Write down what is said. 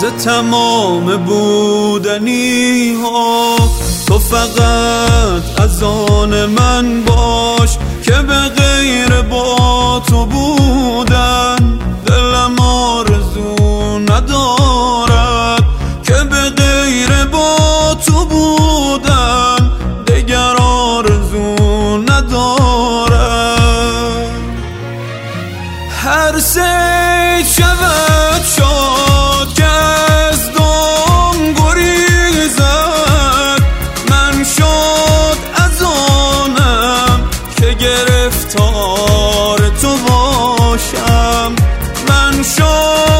ز تمام بودنی ها. تو فقط از آن من باش که به غیر با تو بودن دلم آرزو ندارد، که به غیر با تو بودن دگر آرزو ندارد. هر سه شود شاد که از دام گریزد، من شاد از آنم که گرفتار تو باشم، من شاد